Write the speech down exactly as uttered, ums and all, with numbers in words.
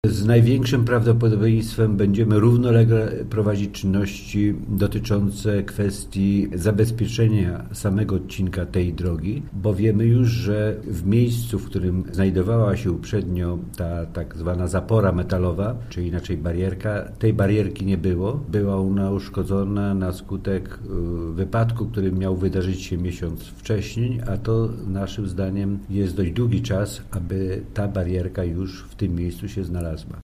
Z największym prawdopodobieństwem będziemy równolegle prowadzić czynności dotyczące kwestii zabezpieczenia samego odcinka tej drogi, bo wiemy już, że w miejscu, w którym znajdowała się uprzednio ta tak zwana zapora metalowa, czy inaczej barierka, tej barierki nie było. Była ona uszkodzona na skutek wypadku, który miał wydarzyć się miesiąc wcześniej, a to naszym zdaniem jest dość długi czas, aby ta barierka już w tym miejscu się znalazła.